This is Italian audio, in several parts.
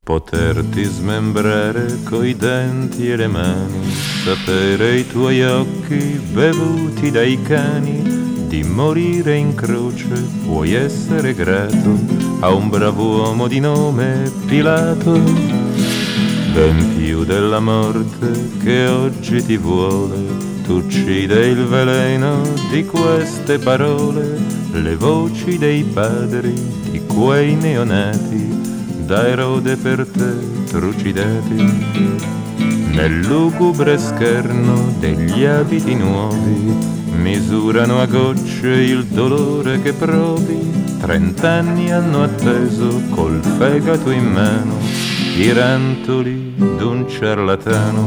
Poterti smembrare coi denti e le mani, sapere i tuoi occhi bevuti dai cani, di morire in croce puoi essere grato a un brav'uomo di nome Pilato, ben più della morte che oggi ti vuole, t'uccide il veleno di queste parole, le voci dei padri di quei neonati da Erode per te trucidati, nel lugubre scherno degli abiti nuovi, misurano a gocce il dolore che provi, 30 anni hanno atteso col fegato in mano i rantoli d'un ciarlatano.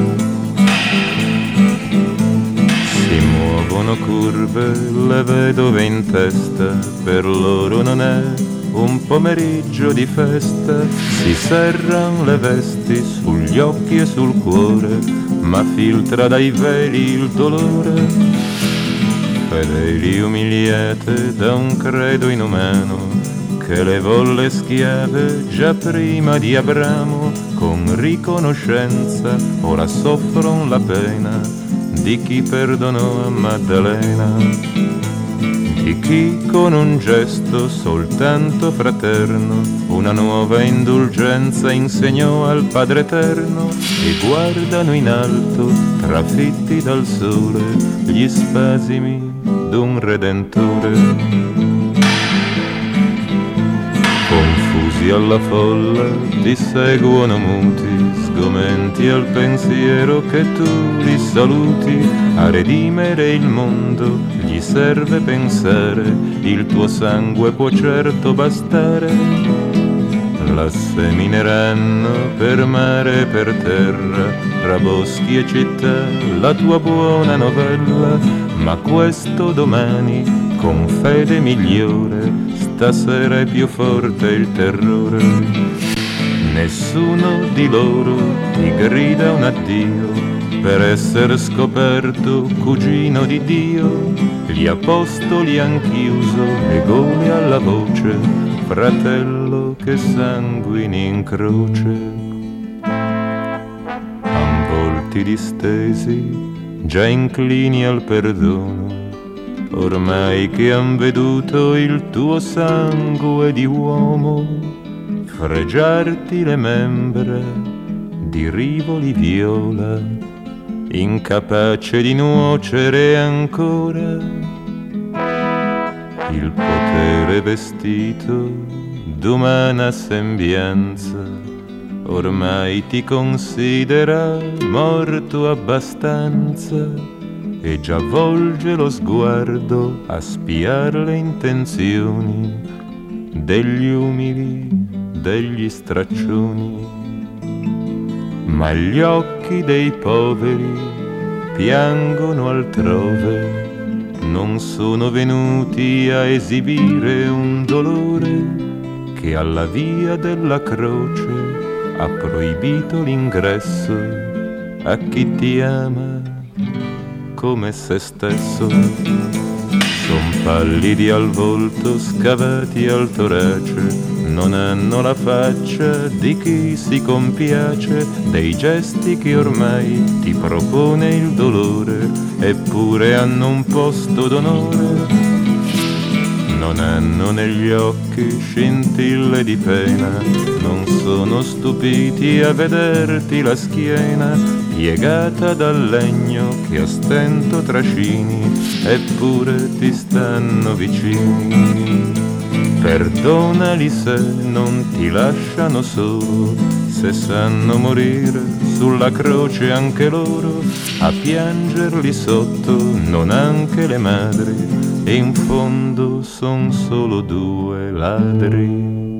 Si muovono curve le vedove in testa, per loro non è un pomeriggio di festa, si serran le vesti sugli occhi e sul cuore, ma filtra dai veli il dolore. Fedeli umiliate da un credo inumano, che le volle schiave già prima di Abramo, con riconoscenza ora soffron la pena di chi perdonò a Maddalena, di chi con un gesto soltanto fraterno una nuova indulgenza insegnò al Padre Eterno, e guardano in alto, trafitti dal sole, gli spasimi d'un Redentore. Confusi alla folla ti seguono muti, sgomenti al pensiero che tu li saluti, a redimere il mondo gli serve pensare, il tuo sangue può certo bastare. La semineranno per mare e per terra, tra boschi e città, la tua buona novella, ma questo domani con fede migliore, stasera è più forte il terrore. Nessuno di loro ti grida un addio per essere scoperto cugino di Dio, gli apostoli han chiuso le gole alla voce, fratello che sanguini in croce. Han volti distesi, già inclini al perdono, ormai che han veduto il tuo sangue di uomo fregiarti le membra di rivoli viola, incapace di nuocere ancora. Il potere vestito d'umana sembianza ormai ti considera morto abbastanza, e già volge lo sguardo a spiar le intenzioni degli umili, degli straccioni. Ma gli occhi dei poveri piangono altrove, non sono venuti a esibire un dolore che alla via della croce ha proibito l'ingresso a chi ti ama come se stesso. Son pallidi al volto, scavati al torace, non hanno la faccia di chi si compiace dei gesti che ormai ti propone il dolore, eppure hanno un posto d'onore. Non hanno negli occhi scintille di pena, non sono stupiti a vederti la schiena piegata dal legno che a stento trascini, eppure ti stanno vicini. Perdonali se non ti lasciano solo, se sanno morire sulla croce anche loro, a piangerli sotto non anche le madri, e in fondo son solo due ladri.